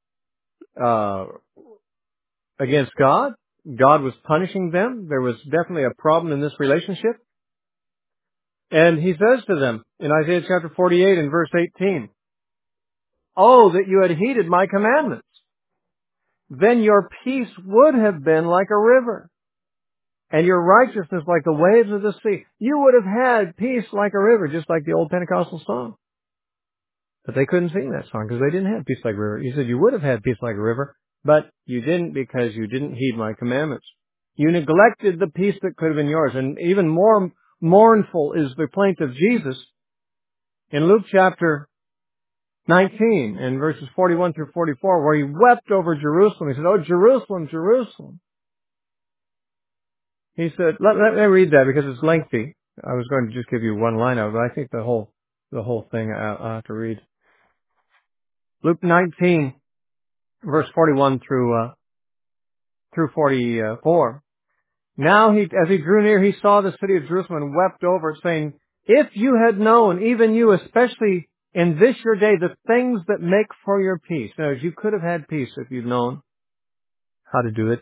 against God. God was punishing them. There was definitely a problem in this relationship. And he says to them in Isaiah chapter 48 and verse 18, "Oh, that you had heeded my commandments. Then your peace would have been like a river, and your righteousness like the waves of the sea." You would have had peace like a river, just like the old Pentecostal song. But they couldn't sing that song because they didn't have peace like a river. He said, you would have had peace like a river, but you didn't because you didn't heed my commandments. You neglected the peace that could have been yours. And even more mournful is the plaint of Jesus in Luke chapter 19 and verses 41 through 44, where he wept over Jerusalem. He said, "Oh, Jerusalem, Jerusalem." He said, let me read that because it's lengthy. I was going to just give you one line of it, but I think the whole thing I'll have to read. Luke 19, verse 41 through 44. Now as he drew near, he saw the city of Jerusalem and wept over it, saying, "If you had known, even you, especially in this your day, the things that make for your peace." Now, you could have had peace if you'd known how to do it.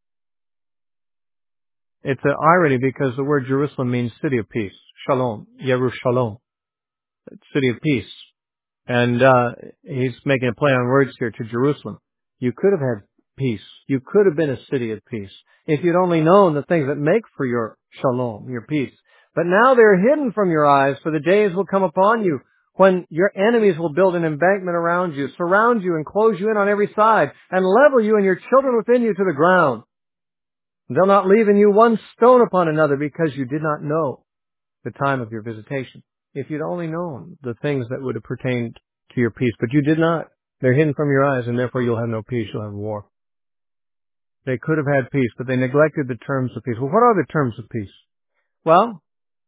It's an irony because the word Jerusalem means city of peace. Shalom, Yerushalom, city of peace. And he's making a play on words here to Jerusalem. You could have had peace. You could have been a city of peace if you'd only known the things that make for your shalom, your peace. But now they're hidden from your eyes, for the days will come upon you when your enemies will build an embankment around you, surround you and close you in on every side, and level you and your children within you to the ground. They'll not leave in you one stone upon another because you did not know the time of your visitation. If you'd only known the things that would have pertained to your peace, but you did not. They're hidden from your eyes, and therefore you'll have no peace, you'll have war. They could have had peace, but they neglected the terms of peace. Well, what are the terms of peace? Well,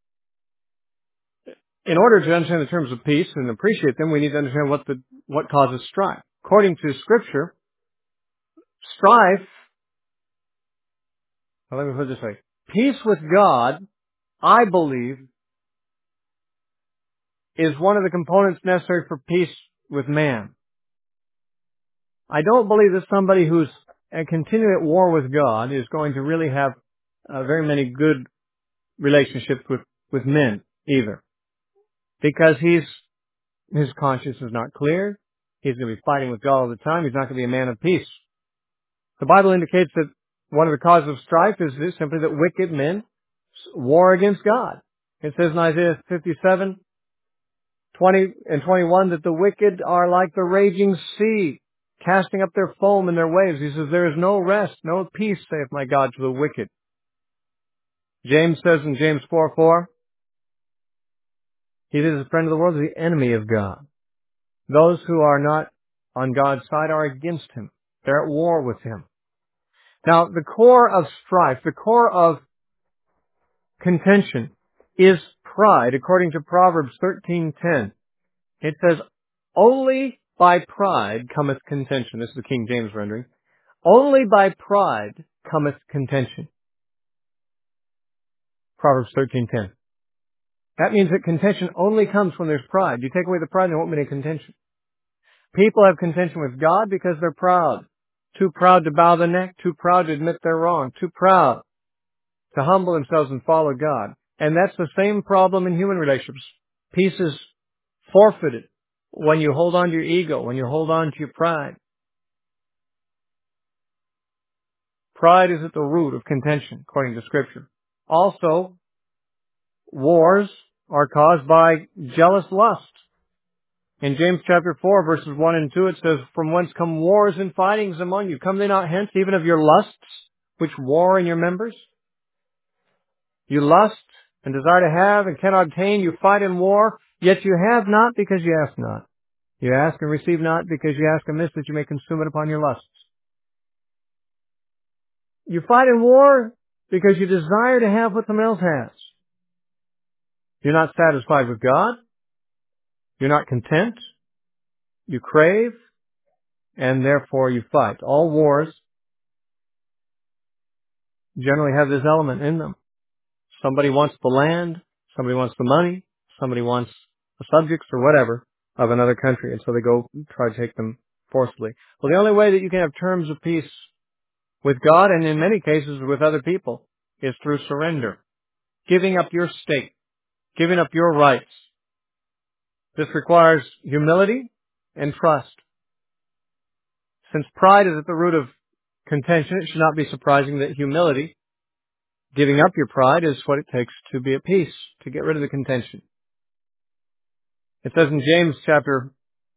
in order to understand the terms of peace and appreciate them, we need to understand what causes strife. According to Scripture, strife, well, let me put it this way. Peace with God, I believe, is one of the components necessary for peace with man. I don't believe that somebody who's continuing at war with God is going to really have very many good relationships with men either. Because his conscience is not clear. He's going to be fighting with God all the time. He's not going to be a man of peace. The Bible indicates that one of the causes of strife is simply that wicked men war against God. It says in Isaiah 57, 20 and 21 that the wicked are like the raging sea, casting up their foam in their waves. He says, there is no rest, no peace, saith my God, to the wicked. James says in James 4:4, he that is a friend of the world is the enemy of God. Those who are not on God's side are against him. They're at war with him. Now, the core of strife, the core of contention is pride, according to Proverbs 13:10. It says, only by pride cometh contention. This is the King James rendering. Only by pride cometh contention. Proverbs 13:10. That means that contention only comes when there's pride. You take away the pride, there won't be any contention. People have contention with God because they're proud. Too proud to bow the neck, too proud to admit they're wrong, too proud to humble themselves and follow God. And that's the same problem in human relationships. Peace is forfeited when you hold on to your ego, when you hold on to your pride. Pride is at the root of contention, according to Scripture. Also, wars are caused by jealous lust. In James chapter 4, verses 1 and 2, it says, from whence come wars and fightings among you? Come they not hence, even of your lusts, which war in your members? You lust and desire to have and cannot obtain. You fight in war, yet you have not because you ask not. You ask and receive not because you ask amiss that you may consume it upon your lusts. You fight in war because you desire to have what someone else has. You're not satisfied with God. You're not content. You crave, and therefore you fight. All wars generally have this element in them. Somebody wants the land, somebody wants the money, somebody wants the subjects or whatever of another country, and so they go try to take them forcibly. Well, the only way that you can have terms of peace with God, and in many cases with other people, is through surrender. Giving up your stake, giving up your rights. This requires humility and trust. Since pride is at the root of contention, it should not be surprising that humility, giving up your pride, is what it takes to be at peace, to get rid of the contention. It says in James chapter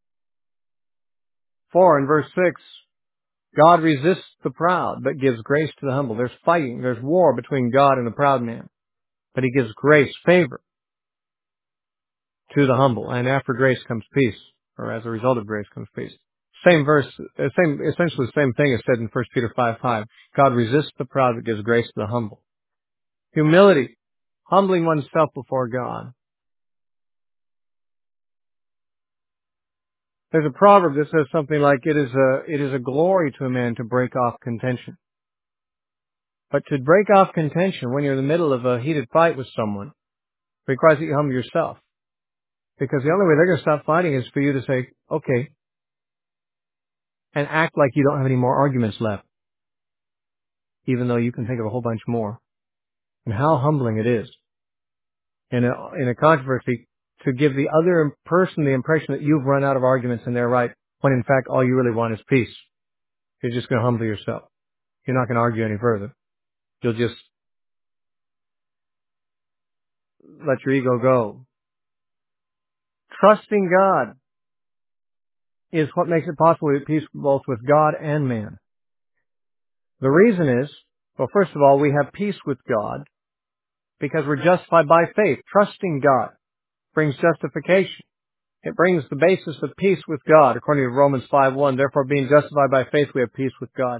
4 and verse 6, God resists the proud, but gives grace to the humble. There's fighting, there's war between God and the proud man. But He gives grace, favor, to the humble. And after grace comes peace, or as a result of grace comes peace. Same verse, essentially the same thing is said in 1 Peter 5:5. God resists the proud, but gives grace to the humble. Humility, humbling oneself before God. There's a proverb that says something like, it is a glory to a man to break off contention. But to break off contention when you're in the middle of a heated fight with someone requires that you humble yourself. Because the only way they're going to stop fighting is for you to say, okay, and act like you don't have any more arguments left, even though you can think of a whole bunch more. And how humbling it is in a controversy to give the other person the impression that you've run out of arguments and they're right, when in fact all you really want is peace. You're just going to humble yourself. You're not going to argue any further. You'll just let your ego go. Trusting God is what makes it possible to be at peace both with God and man. The reason is, well, first of all, we have peace with God because we're justified by faith. Trusting God brings justification. It brings the basis of peace with God, according to Romans 5:1. Therefore, being justified by faith, we have peace with God.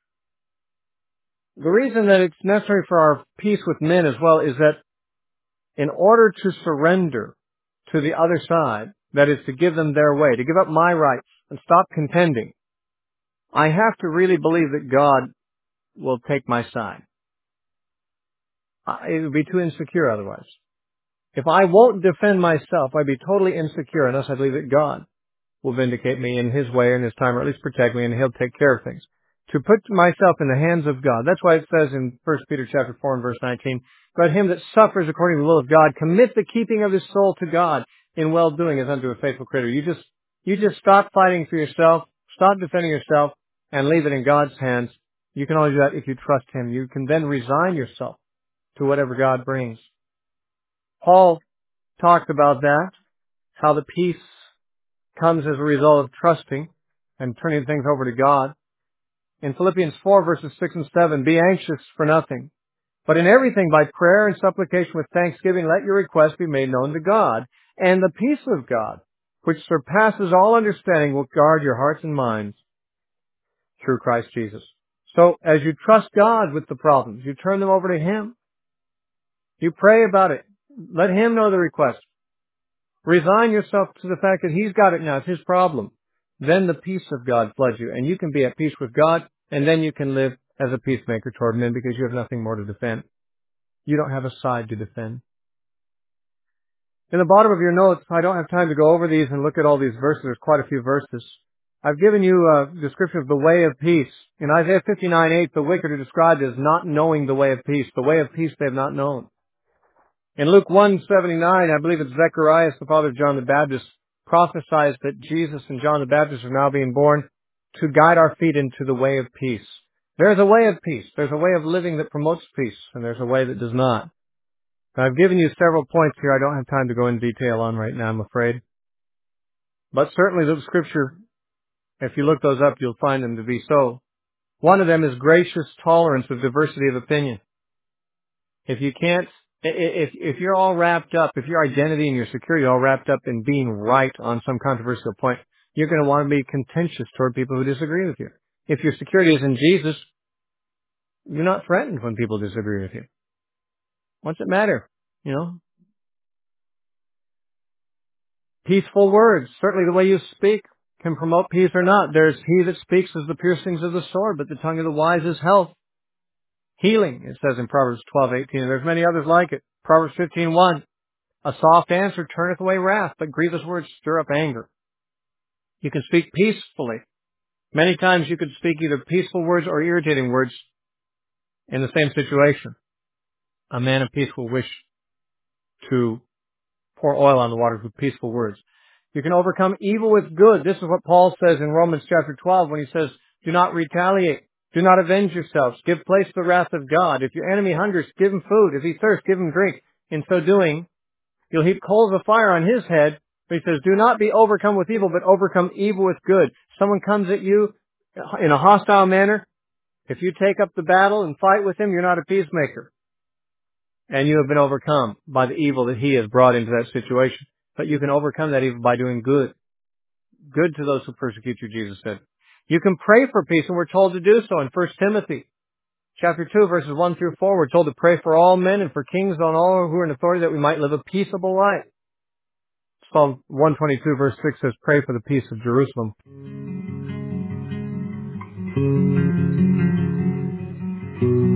The reason that it's necessary for our peace with men as well is that in order to surrender to the other side, that is to give them their way, to give up my rights and stop contending, I have to really believe that God will take my side. It would be too insecure otherwise. If I won't defend myself, I'd be totally insecure unless I believe that God will vindicate me in His way or in His time, or at least protect me, and He'll take care of things. To put myself in the hands of God. That's why it says in 1 Peter chapter 4 and verse 19, but him that suffers according to the will of God, commit the keeping of his soul to God in well-doing as unto a faithful creator. You just stop fighting for yourself, stop defending yourself, and leave it in God's hands. You can only do that if you trust Him. You can then resign yourself to whatever God brings. Paul talked about that, how the peace comes as a result of trusting and turning things over to God. In Philippians 4 verses 6 and 7, be anxious for nothing, but in everything by prayer and supplication with thanksgiving, let your requests be made known to God. And the peace of God, which surpasses all understanding, will guard your hearts and minds through Christ Jesus. So as you trust God with the problems, you turn them over to Him. You pray about it. Let Him know the request. Resign yourself to the fact that He's got it now. It's His problem. Then the peace of God floods you, and you can be at peace with God, and then you can live as a peacemaker toward men because you have nothing more to defend. You don't have a side to defend. In the bottom of your notes, I don't have time to go over these and look at all these verses. There's quite a few verses. I've given you a description of the way of peace. In Isaiah 59:8, the wicked are described as not knowing the way of peace. The way of peace they have not known. In Luke 1:79, I believe it's Zechariah, the father of John the Baptist, prophesies that Jesus and John the Baptist are now being born to guide our feet into the way of peace. There's a way of peace. There's a way of living that promotes peace, and there's a way that does not. Now, I've given you several points here I don't have time to go into detail on right now, I'm afraid. But certainly the Scripture, if you look those up, you'll find them to be so. One of them is gracious tolerance of diversity of opinion. If you can't, if you're all wrapped up, if your identity and your security are all wrapped up in being right on some controversial point, you're going to want to be contentious toward people who disagree with you. If your security is in Jesus, you're not threatened when people disagree with you. What's it matter? You know? Peaceful words. Certainly the way you speak can promote peace or not. There's he that speaks as the piercings of the sword, but the tongue of the wise is health. Healing, it says in Proverbs 12:18. And there's many others like it. Proverbs 15:1. A soft answer turneth away wrath, but grievous words stir up anger. You can speak peacefully. Many times you could speak either peaceful words or irritating words in the same situation. A man of peace will wish to pour oil on the waters with peaceful words. You can overcome evil with good. This is what Paul says in Romans chapter 12 when he says, do not retaliate. Do not avenge yourselves. Give place to the wrath of God. If your enemy hungers, give him food. If he thirsts, give him drink. In so doing, you'll heap coals of fire on his head. But he says, do not be overcome with evil, but overcome evil with good. Someone comes at you in a hostile manner. If you take up the battle and fight with him, you're not a peacemaker. And you have been overcome by the evil that he has brought into that situation. But you can overcome that evil by doing good. Good to those who persecute you, Jesus said. You can pray for peace, and we're told to do so in 1 Timothy chapter 2, verses 1 through 4. We're told to pray for all men and for kings and all who are in authority that we might live a peaceable life. Psalm 122, verse 6 says, pray for the peace of Jerusalem.